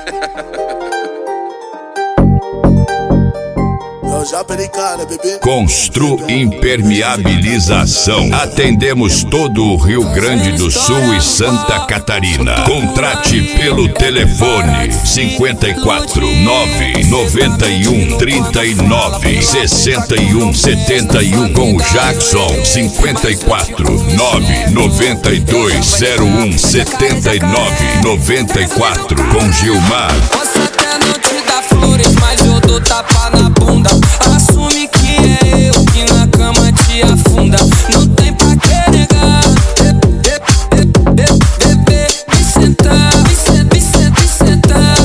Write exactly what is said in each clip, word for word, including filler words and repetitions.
Constru Impermeabilização. Atendemos todo o Rio Grande do Sul e Santa Catarina. Contrate pelo telefone cinquenta e quatro, nove noventa e um, trinta e nove, sessenta e um, setenta e um com o Jackson. Cinquenta e quatro, nove noventa e dois, zero um, setenta e nove, noventa e quatro com Gilmar. Posso até não te dar flores, mas eu dou tapa na bunda. Assume que é eu que na cama te afunda. Não tem pra que negar. Bebê, me sentar, me sentar, me sentar, me sentar.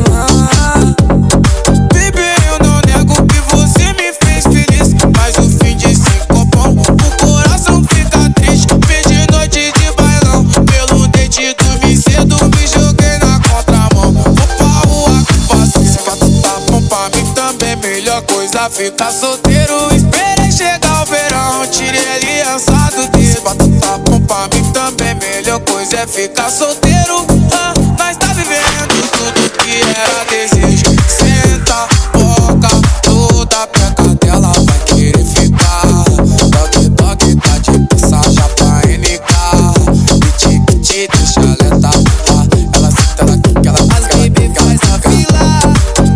Bebê, eu não nego que você me fez feliz, mas o fim de cinco bom, o coração fica triste. Perdi noite de bailão, pelo dente dormi cedo, me joguei na contramão. Vou pra rua com paciência, pra tu tá bom pra mim também. Melhor coisa ficar solteiro, esperei chegar o verão, tirei a aliança do dedo. Pra tu tá bom pra mim também. Melhor coisa é ficar solteiro. Ah, nós tá vivendo tudo que era desejo. Senta, boca, toda perto dela vai querer ficar. Toque, toque, tá de passagem pra N K. Piti, piti, deixa ela tá. Ela senta, ela quica, ela As baby faz a fila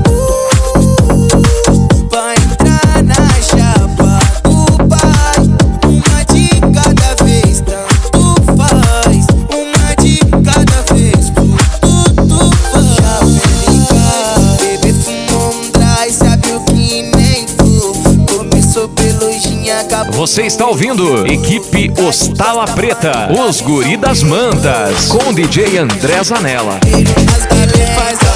pra entrar na chapa do pai. Uma de cada vez, tanto faz. Uma de cada vez, tudo faz. Já vem bebê fumou um dry, sabe o que nem tu. Começou pelo gin, acabou. Você está ouvindo Equipe Ostala Preta, os Guri das Mantas, com D J André Zanella. As baby faz a